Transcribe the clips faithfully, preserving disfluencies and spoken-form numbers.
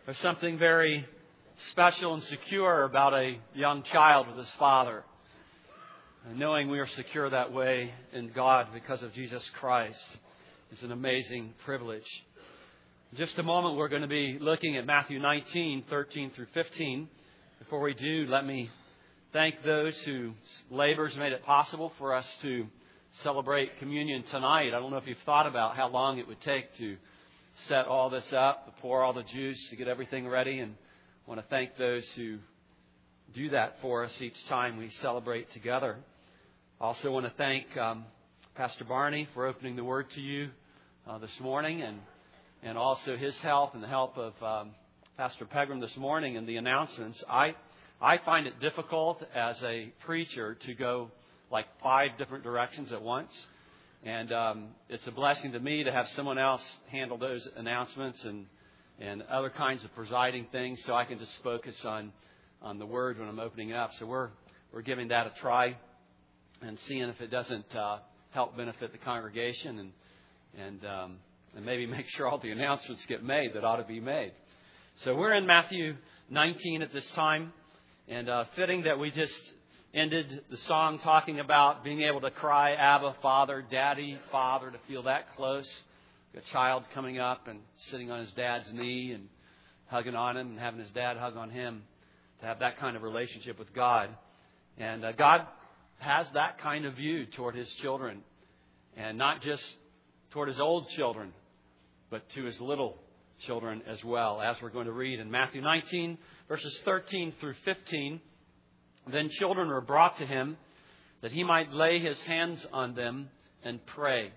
There's something very special and secure about a young child with his father. And knowing we are secure that way in God because of Jesus Christ is an amazing privilege. In just a moment, we're going to be looking at Matthew nineteen, thirteen through fifteen. Before we do, let me thank those whose labors made it possible for us to celebrate communion tonight. I don't know if you've thought about how long it would take to set all this up, to pour all the juice, to get everything ready. And I want to thank those who do that for us each time we celebrate together. I also want to thank um, Pastor Barney for opening the Word to you uh, this morning, and and also his help and the help of um, Pastor Pegram this morning in the announcements. I I find it difficult as a preacher to go like five different directions at once. And um, it's a blessing to me to have someone else handle those announcements and and other kinds of presiding things, so I can just focus on on the Word when I'm opening up. So we're we're giving that a try and seeing if it doesn't uh, help benefit the congregation and and um, and maybe make sure all the announcements get made that ought to be made. So we're in Matthew nineteen at this time, and uh, fitting that we just ended the song talking about being able to cry, Abba, Father, Daddy, Father, to feel that close. A child coming up and sitting on his dad's knee and hugging on him and having his dad hug on him, to have that kind of relationship with God. And uh, God has that kind of view toward His children, and not just toward His old children, but to His little children as well, as we're going to read in Matthew nineteen, verses thirteen through fifteen. Then children were brought to Him, that He might lay His hands on them and pray.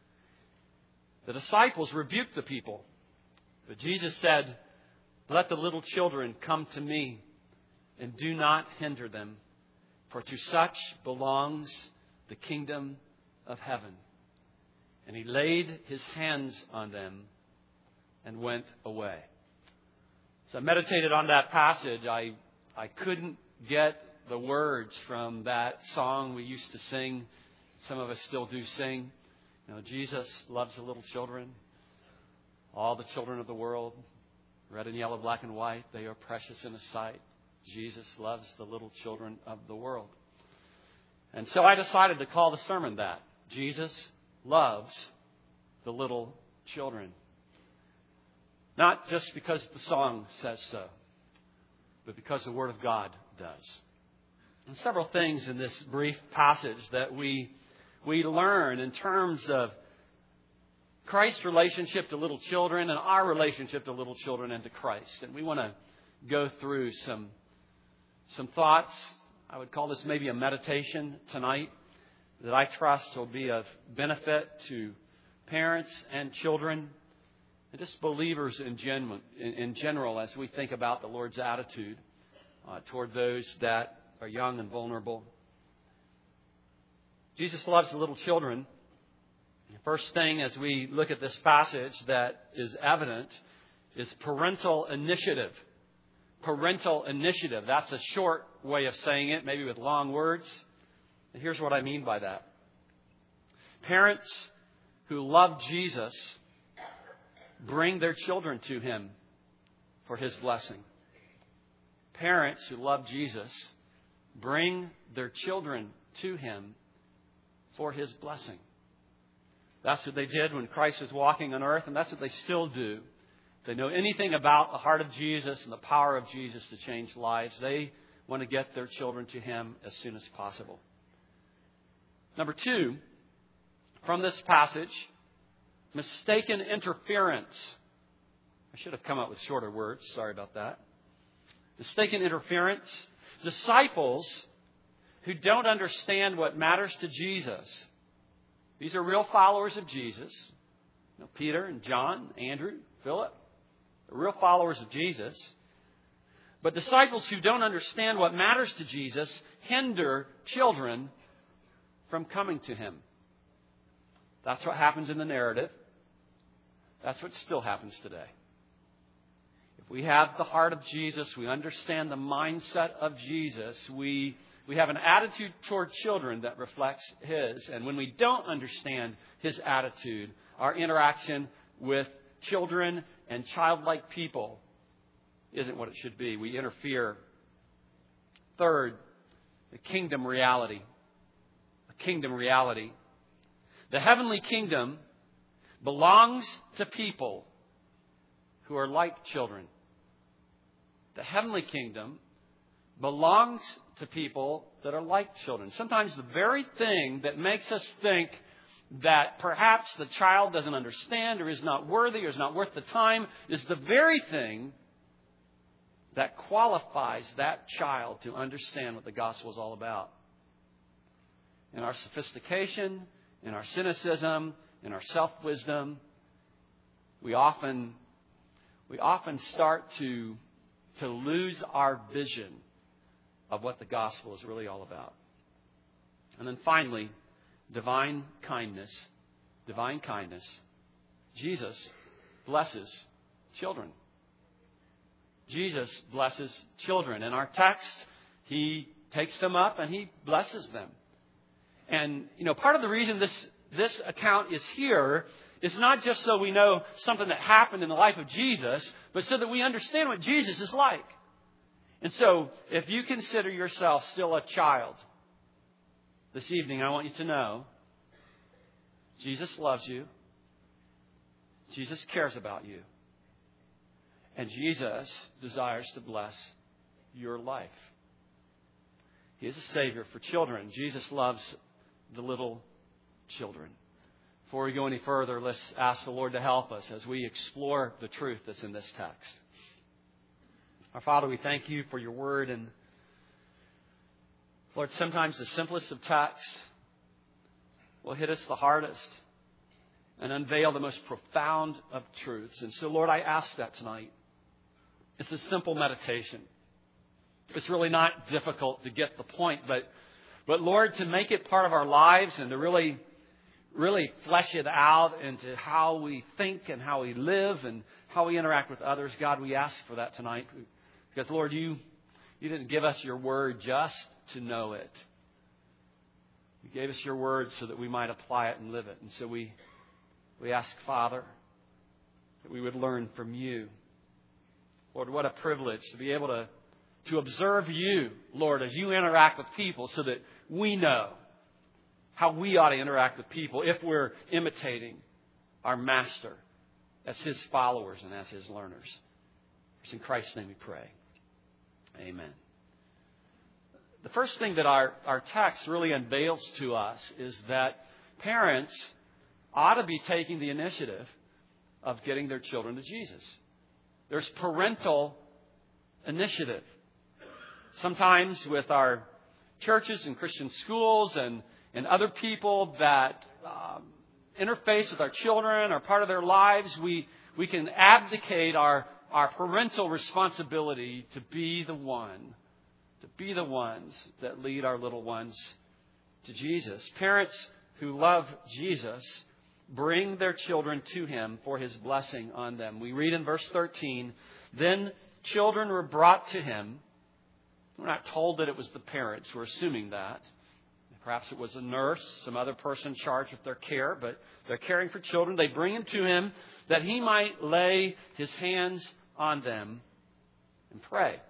The disciples rebuked the people, but Jesus said, "Let the little children come to me, and do not hinder them, for to such belongs the kingdom of heaven." And He laid His hands on them and went away. So I meditated on that passage. I I couldn't get the words from that song we used to sing. Some of us still do sing. You know, Jesus loves the little children. All the children of the world, red and yellow, black and white, they are precious in His sight. Jesus loves the little children of the world. And so I decided to call the sermon that. Jesus loves the little children. Not just because the song says so, but because the Word of God does. And several things in this brief passage that we we learn in terms of Christ's relationship to little children and our relationship to little children and to Christ. And we want to go through some some thoughts. I would call this maybe a meditation tonight that I trust will be of benefit to parents and children and just believers in general, in, in general as we think about the Lord's attitude uh, toward those that are young and vulnerable. Jesus loves the little children. The first thing as we look at this passage that is evident is parental initiative. Parental initiative. That's a short way of saying it, maybe with long words. And here's what I mean by that. Parents who love Jesus bring their children to Him for His blessing. Parents who love Jesus bring their children to Him for His blessing. That's what they did when Christ was walking on earth, and that's what they still do. If they know anything about the heart of Jesus and the power of Jesus to change lives, they want to get their children to Him as soon as possible. Number two, from this passage, mistaken interference. I should have come up with shorter words. Sorry about that. Mistaken interference. Disciples who don't understand what matters to Jesus. These are real followers of Jesus. You know, Peter and John, Andrew, Philip. They're real followers of Jesus. But disciples who don't understand what matters to Jesus hinder children from coming to Him. That's what happens in the narrative. That's what still happens today. If we have the heart of Jesus, we understand the mindset of Jesus, we we have an attitude toward children that reflects His. And when we don't understand His attitude, our interaction with children and childlike people isn't what it should be. We interfere. Third, the kingdom reality. The kingdom reality. The heavenly kingdom belongs to people who are like children. The heavenly kingdom belongs to people that are like children. Sometimes the very thing that makes us think that perhaps the child doesn't understand or is not worthy or is not worth the time is the very thing that qualifies that child to understand what the gospel is all about. In our sophistication, in our cynicism, in our self-wisdom, we often we often start to, to lose our vision of what the gospel is really all about. And then finally, divine kindness. Divine kindness. Jesus blesses children. Jesus blesses children. In our text, He takes them up and He blesses them. And, you know, part of the reason this, this account is here is not just so we know something that happened in the life of Jesus, but so that we understand what Jesus is like. And so, if you consider yourself still a child, this evening I want you to know Jesus loves you. Jesus cares about you. And Jesus desires to bless your life. He is a Savior for children. Jesus loves the little children. Before we go any further, let's ask the Lord to help us as we explore the truth that's in this text. Our Father, we thank You for Your word. And Lord, sometimes the simplest of texts will hit us the hardest and unveil the most profound of truths. And so, Lord, I ask that tonight. It's a simple meditation. It's really not difficult to get the point, but, but Lord, to make it part of our lives and to really, really flesh it out into how we think and how we live and how we interact with others. God, we ask for that tonight. Because, Lord, you, you didn't give us Your word just to know it. You gave us Your word so that we might apply it and live it. And so we, we ask, Father, that we would learn from You. Lord, what a privilege to be able to, to observe You, Lord, as You interact with people so that we know how we ought to interact with people if we're imitating our Master as His followers and as His learners. It's in Christ's name we pray. Amen. The first thing that our, our text really unveils to us is that parents ought to be taking the initiative of getting their children to Jesus. There's parental initiative. Sometimes with our churches and Christian schools and, and other people that um, interface with our children or part of their lives, we, we can abdicate our, our parental responsibility to be the one, to be the ones that lead our little ones to Jesus. Parents who love Jesus bring their children to Him for His blessing on them. We read in verse thirteen, then children were brought to Him. We're not told that it was the parents. We're assuming that. Perhaps it was a nurse, some other person charged with their care, but they're caring for children. They bring Him to Him that He might lay His hands on them and pray.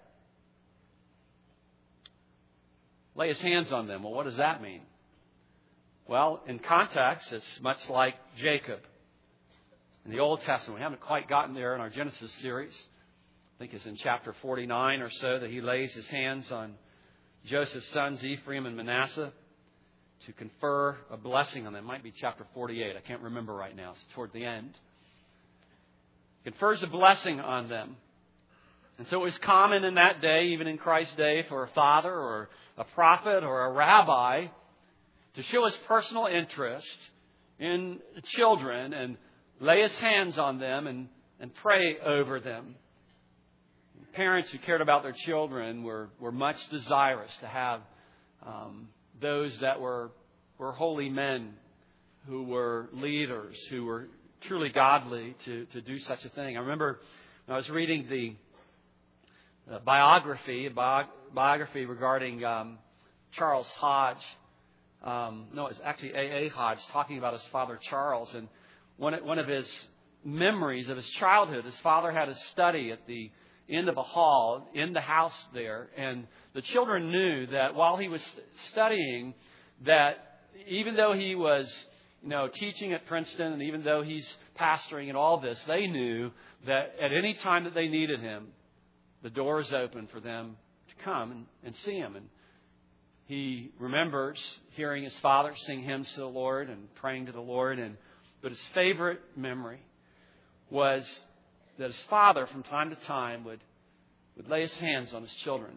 Lay His hands on them. Well, what does that mean? Well, in context, it's much like Jacob in the Old Testament. We haven't quite gotten there in our Genesis series. I think it's in chapter forty-nine or so that he lays his hands on Joseph's sons, Ephraim and Manasseh, to confer a blessing on them. It might be chapter forty-eight. I can't remember right now. It's toward the end. Confers a blessing on them. And so it was common in that day, even in Christ's day, for a father or a prophet or a rabbi to show his personal interest in children and lay his hands on them and, and pray over them. Parents who cared about their children were, were much desirous to have um, those that were, were holy men who were leaders, who were truly godly to, to do such a thing. I remember when I was reading the uh, biography, a bi- biography regarding um, Charles Hodge. Um, no, it's actually A A Hodge talking about his father Charles. And one, one of his memories of his childhood, his father had a study at the end of a hall in the house there. And the children knew that while he was studying, that even though he was, you know, teaching at Princeton, and even though he's pastoring and all this, they knew that at any time that they needed him, the door is open for them to come and, and see him. And he remembers hearing his father sing hymns to the Lord and praying to the Lord. And but his favorite memory was that his father, from time to time, would, would lay his hands on his children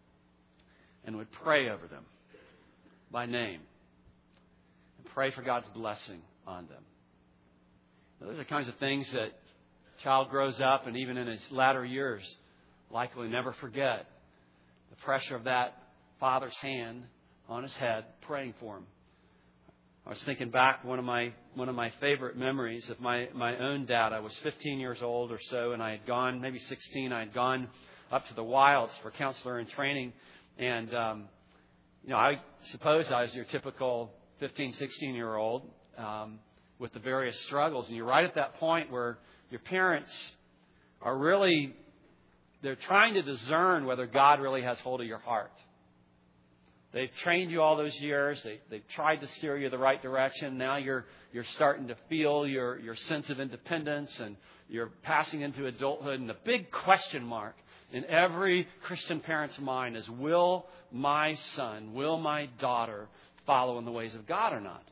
and would pray over them by name and pray for God's blessing on them. Now, those are the kinds of things that a child grows up and even in his latter years likely never forget. The pressure of that father's hand on his head praying for him. I was thinking back, one of my one of my favorite memories of my, my own dad. I was fifteen years old or so, and I had gone, maybe sixteen, I had gone up to the wilds for counselor in training. And, um, you know, I suppose I was your typical fifteen, sixteen-year-old um, with the various struggles. And you're right at that point where your parents are really, they're trying to discern whether God really has hold of your heart. They've trained you all those years. They, they've tried to steer you the right direction. Now you're you're starting to feel your, your sense of independence, and you're passing into adulthood. And the big question mark in every Christian parent's mind is, will my son, will my daughter follow in the ways of God or not?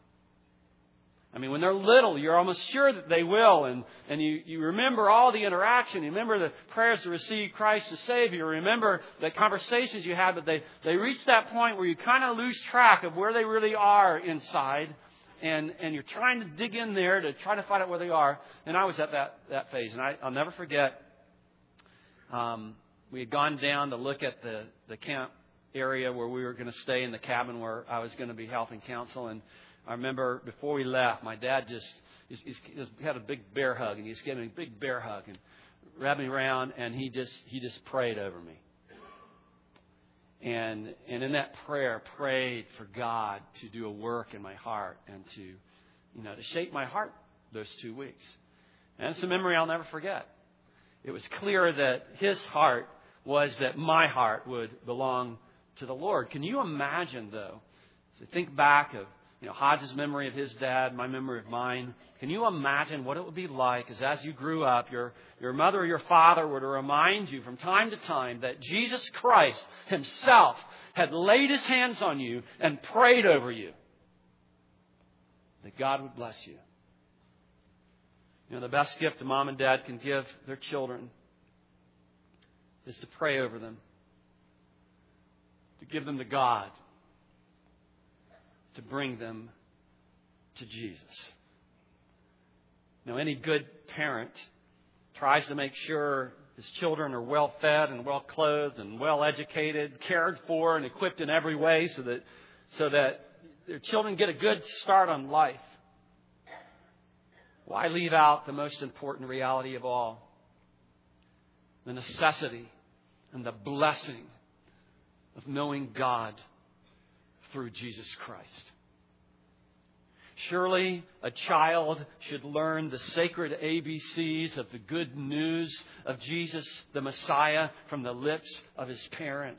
I mean, when they're little, you're almost sure that they will. And, and you, you remember all the interaction. You remember the prayers to receive Christ as Savior. You remember the conversations you had. But they, they reach that point where you kind of lose track of where they really are inside. And, and you're trying to dig in there to try to find out where they are. And I was at that, that phase. And I, I'll never forget, um, we had gone down to look at the, the camp area where we were going to stay in the cabin where I was going to be helping counsel. And I remember before we left, my dad just he's, he's, he had a big bear hug, and he's giving me a big bear hug and wrapped me around, and he just he just prayed over me. And and in that prayer, prayed for God to do a work in my heart and to, you know, to shape my heart those two weeks. And it's a memory I'll never forget. It was clear that his heart was that my heart would belong to the Lord. Can you imagine, though, so think back of, you know, Hodge's memory of his dad, my memory of mine. Can you imagine what it would be like as, as you grew up, your, your mother or your father were to remind you from time to time that Jesus Christ himself had laid his hands on you and prayed over you, that God would bless you. You know, the best gift a mom and dad can give their children is to pray over them, to give them to God, to bring them to Jesus. Now, any good parent tries to make sure his children are well fed and well clothed and well educated, cared for and equipped in every way so that so that their children get a good start on life. Why leave out the most important reality of all? The necessity and the blessing of knowing God through Jesus Christ. Surely a child should learn the sacred A B Cs of the good news of Jesus, the Messiah, from the lips of his parents.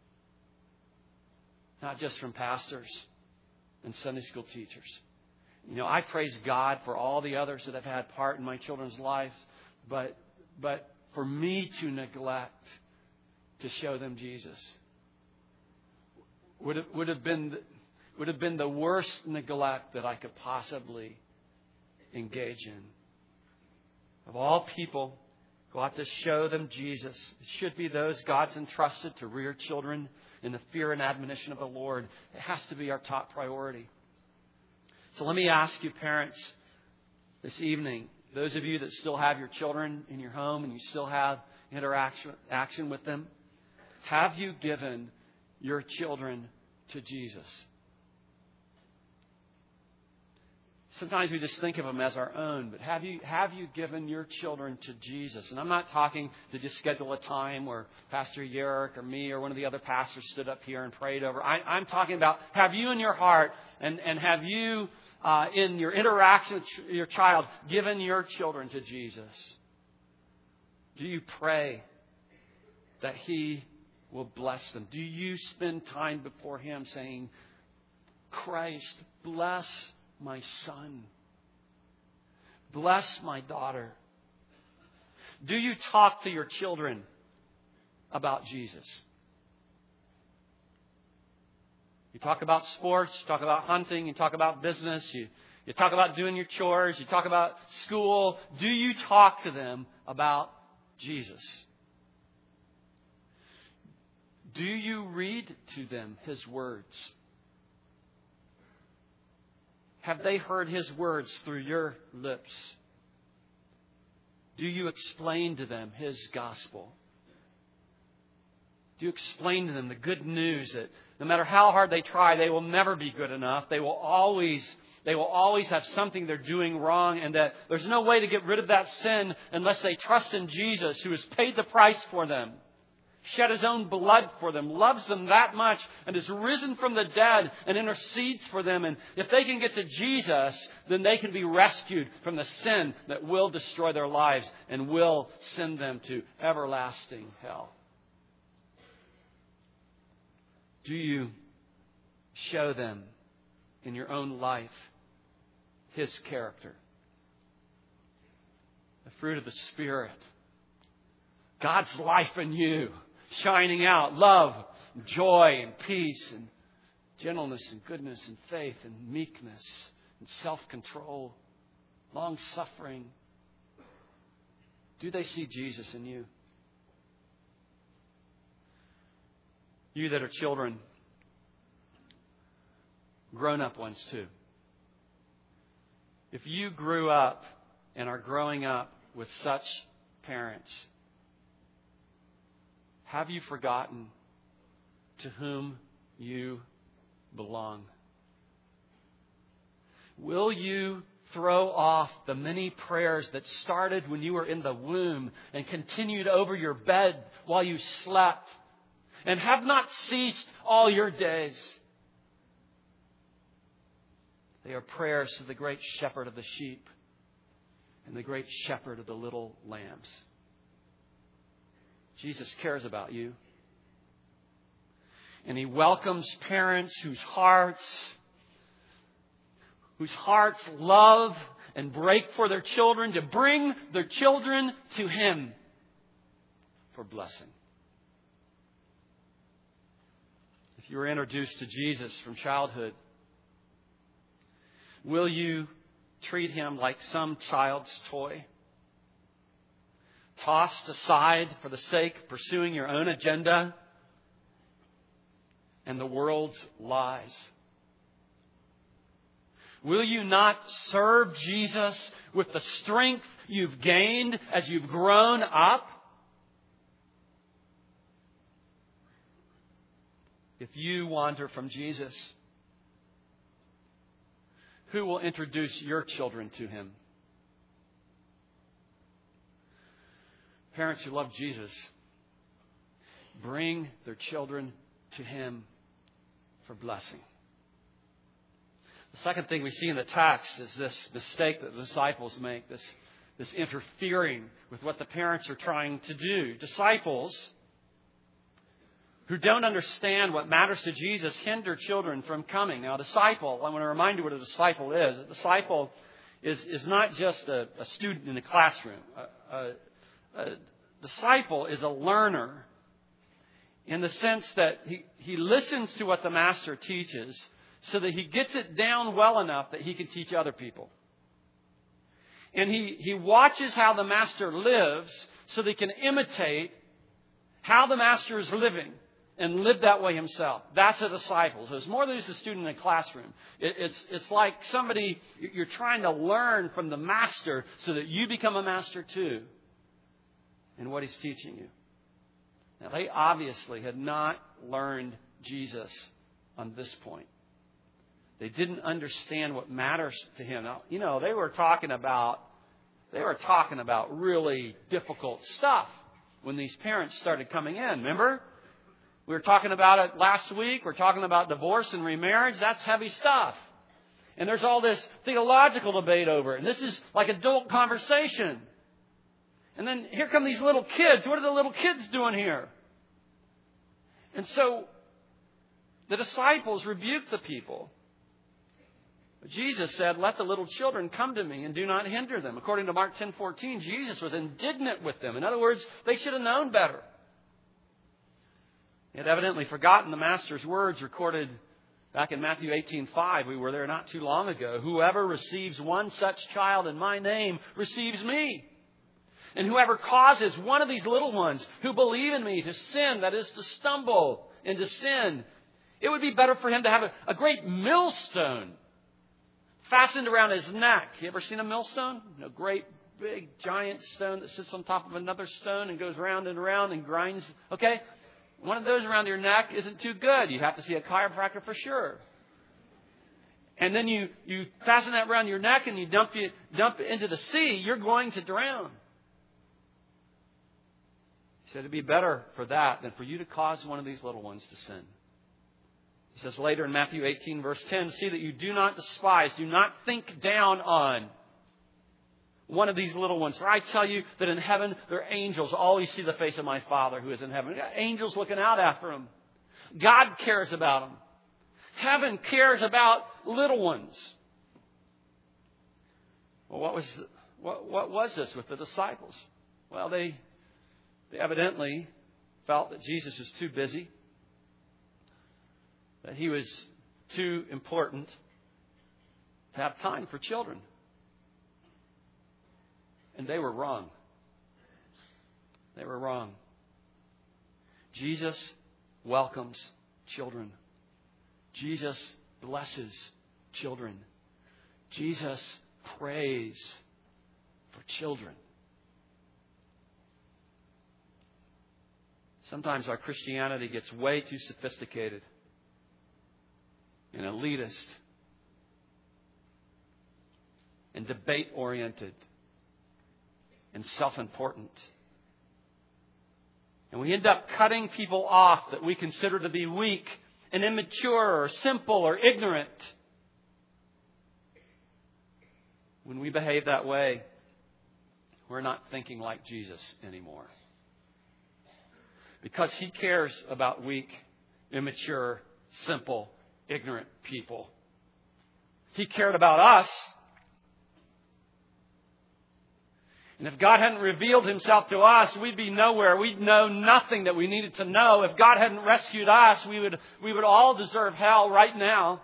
Not just from pastors and Sunday school teachers. You know, I praise God for all the others that have had part in my children's lives, but but for me to neglect to show them Jesus would have, would have been would have been the worst neglect that I could possibly engage in. Of all people who ought to show them Jesus, it should be those God's entrusted to rear children in the fear and admonition of the Lord. It has to be our top priority. So let me ask you, parents, this evening, those of you that still have your children in your home and you still have interaction action with them, have you given your children to Jesus? Sometimes we just think of them as our own, but have you have you given your children to Jesus? And I'm not talking to just schedule a time where Pastor Yerrick or me or one of the other pastors stood up here and prayed over. I, I'm talking about, have you in your heart and, and have you uh, in your interaction with your child given your children to Jesus? Do you pray that He will bless them? Do you spend time before Him saying, Christ, bless my son. Bless my daughter. Do you talk to your children about Jesus? You talk about sports, you talk about hunting, you talk about business, you, you talk about doing your chores, you talk about school. Do you talk to them about Jesus? Do you read to them His words? Have they heard His words through your lips? Do you explain to them His gospel? Do you explain to them the good news that no matter how hard they try, they will never be good enough. They will always, they will always have something they're doing wrong, and that there's no way to get rid of that sin unless they trust in Jesus, who has paid the price for them, shed His own blood for them, loves them that much, and has risen from the dead and intercedes for them. And if they can get to Jesus, then they can be rescued from the sin that will destroy their lives and will send them to everlasting hell. Do you show them in your own life His character? The fruit of the Spirit. God's life in you, shining out love, and joy, and peace, and gentleness, and goodness, and faith, and meekness, and self-control, long-suffering. Do they see Jesus in you? You that are children, grown-up ones too. If you grew up and are growing up with such parents, have you forgotten to whom you belong? Will you throw off the many prayers that started when you were in the womb and continued over your bed while you slept, and have not ceased all your days? They are prayers to the great shepherd of the sheep and the great shepherd of the little lambs. Jesus cares about you. And He welcomes parents whose hearts, whose hearts love and break for their children, to bring their children to Him for blessing. If you were introduced to Jesus from childhood, will you treat Him like some child's toy, tossed aside for the sake of pursuing your own agenda and the world's lies? Will you not serve Jesus with the strength you've gained as you've grown up? If you wander from Jesus, who will introduce your children to Him? Parents who love Jesus, bring their children to Him for blessing. The second thing we see in the text is this mistake that the disciples make, this, this interfering with what the parents are trying to do. Disciples who don't understand what matters to Jesus hinder children from coming. Now, a disciple, I want to remind you what a disciple is. A disciple is, is not just a, a student in a classroom. A, a, a disciple is a learner in the sense that he, he listens to what the master teaches so that he gets it down well enough that he can teach other people. And he, he watches how the master lives so that he can imitate how the master is living and live that way himself. That's a disciple. So it's more than just a student in a classroom. It, it's, it's like somebody, you're trying to learn from the master so that you become a master too in what he's teaching you. Now, they obviously had not learned Jesus on this point. They didn't understand what matters to Him. Now, you know, they were talking about, they were talking about really difficult stuff when these parents started coming in. Remember? We were talking about it last week. We're talking about divorce and remarriage. That's heavy stuff. And there's all this theological debate over it. And this is like adult conversation. And then here come these little kids. What are the little kids doing here? And so the disciples rebuked the people. But Jesus said, let the little children come to me and do not hinder them. According to Mark ten fourteen, Jesus was indignant with them. In other words, they should have known better. They had evidently forgotten the Master's words recorded back in Matthew eighteen five. We were there not too long ago. Whoever receives one such child in my name receives me. And whoever causes one of these little ones who believe in me to sin, that is to stumble into sin, it would be better for him to have a, a great millstone fastened around his neck. You ever seen a millstone? A great big giant stone that sits on top of another stone and goes round and around and grinds. Okay? One of those around your neck isn't too good. You have to see a chiropractor for sure. And then you, you fasten that around your neck and you dump it, dump it into the sea, you're going to drown. He said it'd be better for that than for you to cause one of these little ones to sin. He says later in Matthew eighteen, verse ten, see that you do not despise, do not think down on one of these little ones. For I tell you that in heaven, their angels always see the face of my Father who is in heaven. Angels looking out after them. God cares about them. Heaven cares about little ones. Well, what was what, what was this with the disciples? Well, they they evidently felt that Jesus was too busy, that he was too important to have time for children. And they were wrong. They were wrong. Jesus welcomes children. Jesus blesses children. Jesus prays for children. Sometimes our Christianity gets way too sophisticated and elitist and debate-oriented and self-important. And we end up cutting people off that we consider to be weak and immature or simple or ignorant. When we behave that way, we're not thinking like Jesus anymore. Because he cares about weak, immature, simple, ignorant people. He cared about us. And if God hadn't revealed himself to us, we'd be nowhere. We'd know nothing that we needed to know. If God hadn't rescued us, we would, we would all deserve hell right now.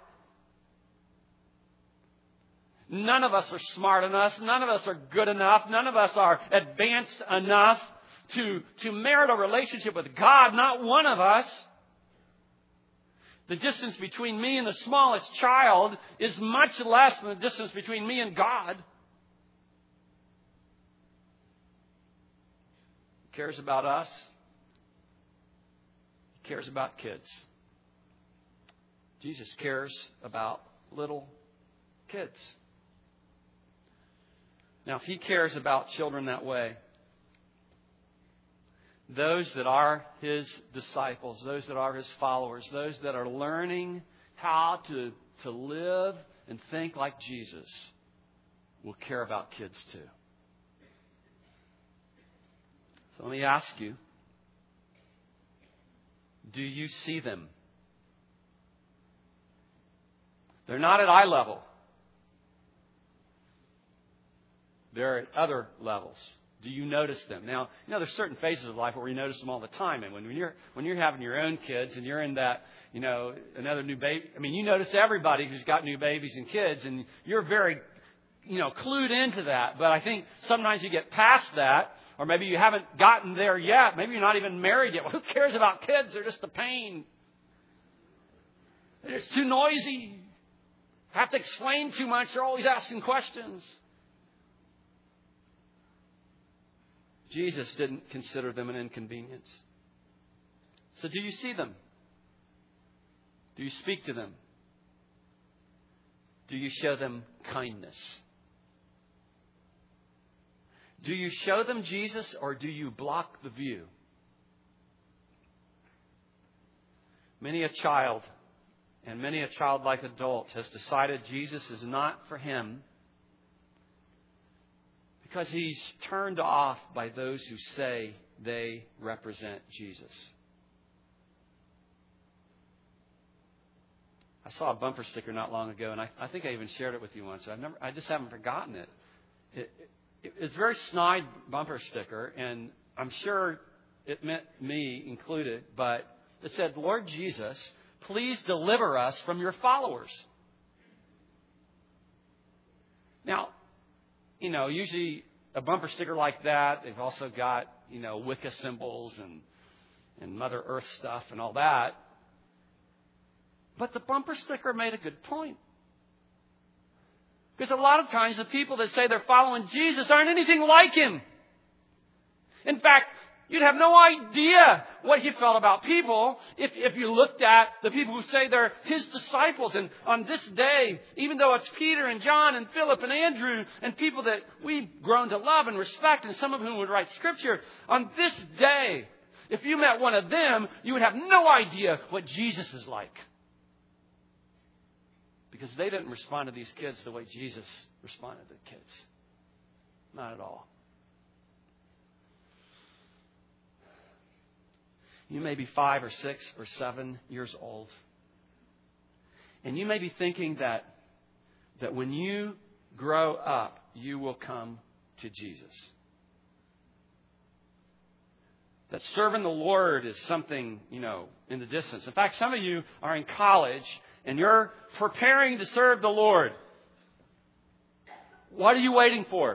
None of us are smart enough. None of us are good enough. None of us are advanced enough to, to merit a relationship with God. Not one of us. The distance between me and the smallest child is much less than the distance between me and God. He cares about us. He cares about kids. Jesus cares about little kids. Now, if he cares about children that way, those that are his disciples, those that are his followers, those that are learning how to, to live and think like Jesus will care about kids too. So let me ask you, do you see them? They're not at eye level. They're at other levels. Do you notice them? Now, you know, there's certain phases of life where we notice them all the time. And when you're when you're having your own kids and you're in that, you know, another new baby. I mean, you notice everybody who's got new babies and kids, and you're very, you know, clued into that. But I think sometimes you get past that, or maybe you haven't gotten there yet. Maybe you're not even married yet. Well, who cares about kids? They're just a pain. They're just too noisy. Have to explain too much. They're always asking questions. Jesus didn't consider them an inconvenience. So do you see them? Do you speak to them? Do you show them kindness? Do you show them Jesus, or do you block the view? Many a child and many a childlike adult has decided Jesus is not for him because he's turned off by those who say they represent Jesus. saw a bumper sticker not long ago, and I, I think I even shared it with you once. I've never, I just haven't forgotten it. It, it. It's a very snide bumper sticker, and I'm sure it meant me included, but it said, "Lord Jesus, please deliver us from your followers." Now, you know, usually a bumper sticker like that, they've also got, you know, Wicca symbols and, and Mother Earth stuff and all that. But the bumper sticker made a good point. Because a lot of times the people that say they're following Jesus aren't anything like Him. In fact, you'd have no idea what He felt about people if, if you looked at the people who say they're His disciples. And on this day, even though it's Peter and John and Philip and Andrew and people that we've grown to love and respect, and some of whom would write Scripture, on this day, if you met one of them, you would have no idea what Jesus is like. Because they didn't respond to these kids the way Jesus responded to kids. Not at all. You may be five or six or seven years old. And you may be thinking that, that when you grow up, you will come to Jesus. That serving the Lord is something, you know, in the distance. In fact, some of you are in college and you're preparing to serve the Lord. What are you waiting for?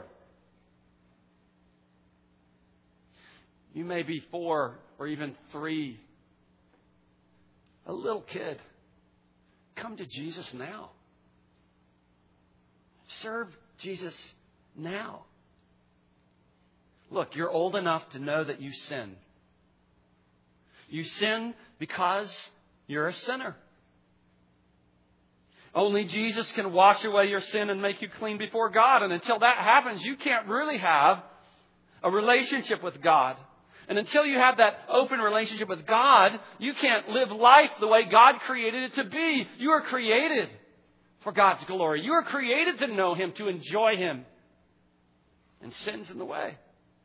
You may be four or even three. A little kid. Come to Jesus now. Serve Jesus now. Look, you're old enough to know that you sin. You sin because you're a sinner. Only Jesus can wash away your sin and make you clean before God. And until that happens, you can't really have a relationship with God. And until you have that open relationship with God, you can't live life the way God created it to be. You are created for God's glory. You are created to know Him, to enjoy Him. And sin's in the way.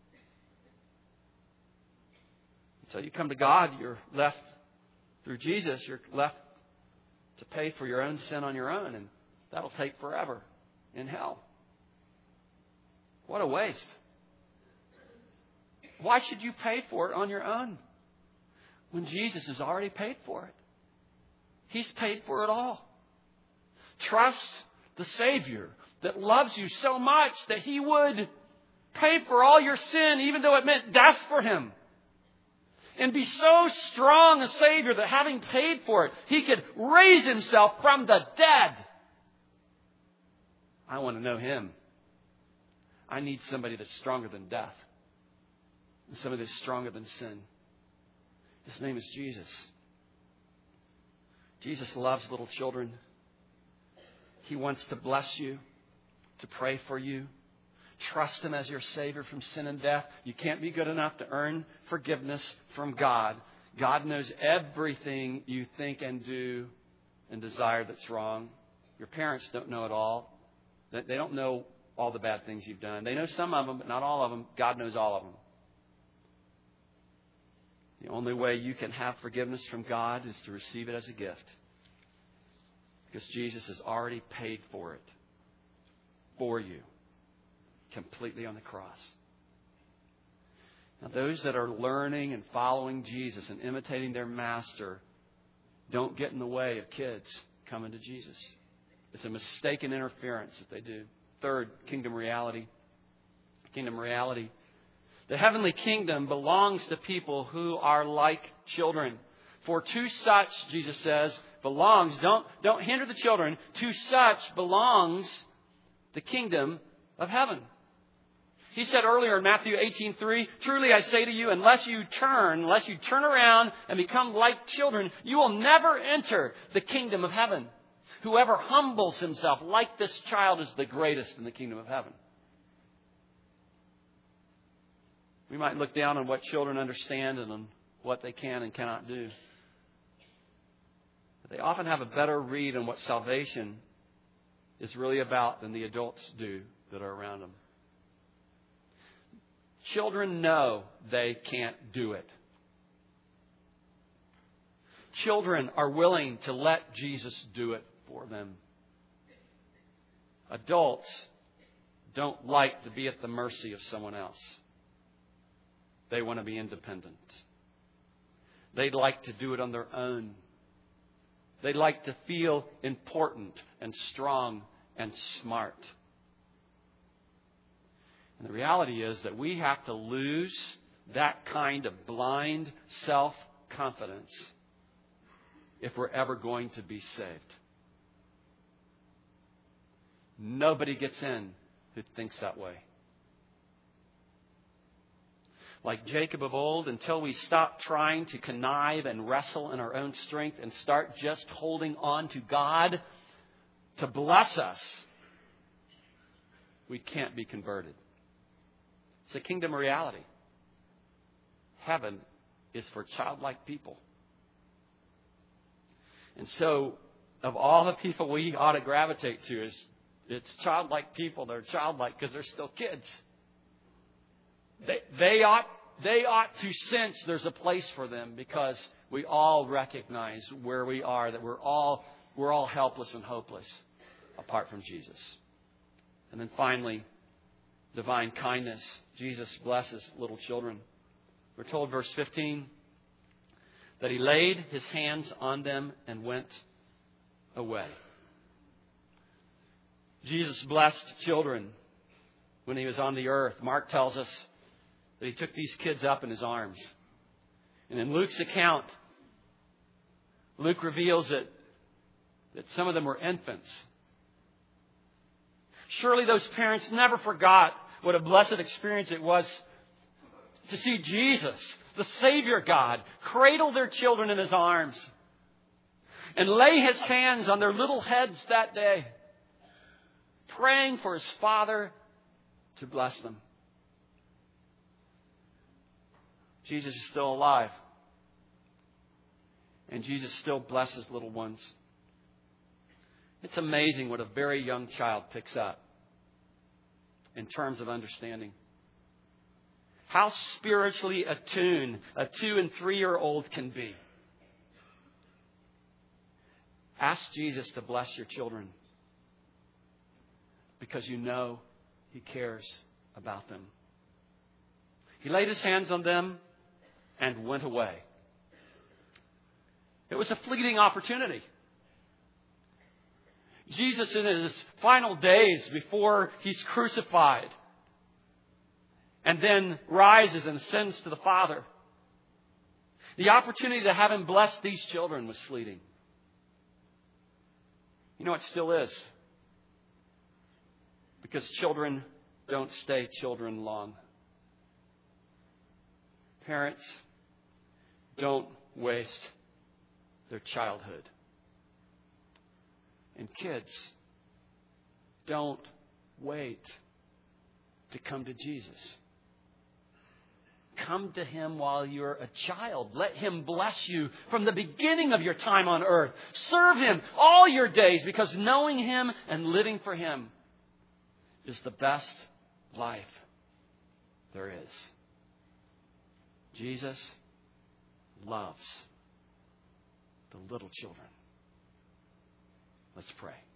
Until you come to God, you're left through Jesus, you're left to pay for your own sin on your own. And that'll take forever in hell. What a waste. Why should you pay for it on your own when Jesus has already paid for it? He's paid for it all. Trust the Savior that loves you so much that He would pay for all your sin, even though it meant death for Him. And be so strong a Savior that having paid for it, He could raise Himself from the dead. I want to know Him. I need somebody that's stronger than death. And somebody that's stronger than sin. His name is Jesus. Jesus loves little children. He wants to bless you, to pray for you. Trust Him as your Savior from sin and death. You can't be good enough to earn forgiveness from God. God knows everything you think and do and desire that's wrong. Your parents don't know it all. They don't know all the bad things you've done. They know some of them, but not all of them. God knows all of them. The only way you can have forgiveness from God is to receive it as a gift. Because Jesus has already paid for it. For you. Completely on the cross. Now, those that are learning and following Jesus and imitating their Master, don't get in the way of kids coming to Jesus. It's a mistaken interference if they do. Third, kingdom reality. Kingdom reality. The heavenly kingdom belongs to people who are like children. For to such, Jesus says, belongs, don't, don't hinder the children, to such belongs the kingdom of heaven. He said earlier in Matthew eighteen three, truly I say to you, unless you turn, unless you turn around and become like children, you will never enter the kingdom of heaven. Whoever humbles himself like this child is the greatest in the kingdom of heaven. We might look down on what children understand and on what they can and cannot do. But they often have a better read on what salvation is really about than the adults do that are around them. Children know they can't do it. Children are willing to let Jesus do it for them. Adults don't like to be at the mercy of someone else. They want to be independent. They'd like to do it on their own. They'd like to feel important and strong and smart. And the reality is that we have to lose that kind of blind self-confidence if we're ever going to be saved. Nobody gets in who thinks that way. Like Jacob of old, until we stop trying to connive and wrestle in our own strength and start just holding on to God to bless us, we can't be converted. It's a kingdom reality. Heaven is for childlike people. And so, of all the people we ought to gravitate to, is it's childlike people. They're childlike because they're still kids. They, they ought they ought to sense there's a place for them, because we all recognize where we are, that we're all we're all helpless and hopeless apart from Jesus. And then finally, divine kindness. Jesus blesses little children. We're told, verse fifteen, that He laid His hands on them and went away. Jesus blessed children when He was on the earth. Mark tells us that He took these kids up in His arms. And in Luke's account, Luke reveals that, that some of them were infants. Surely those parents never forgot what a blessed experience it was to see Jesus, the Savior God, cradle their children in His arms and lay His hands on their little heads that day, praying for His Father to bless them. Jesus is still alive. And Jesus still blesses little ones. It's amazing what a very young child picks up in terms of understanding. How spiritually attuned a two and three-year-old can be. Ask Jesus to bless your children, because you know He cares about them. He laid His hands on them and went away. It was a fleeting opportunity. Jesus, in His final days before He's crucified and then rises and ascends to the Father, the opportunity to have Him bless these children was fleeting. You know, it still is. Because children don't stay children long. Parents, don't waste their childhood. And kids, don't wait to come to Jesus. Come to Him while you're a child. Let Him bless you from the beginning of your time on earth. Serve Him all your days, because knowing Him and living for Him is the best life there is. Jesus loves the little children. Let's pray.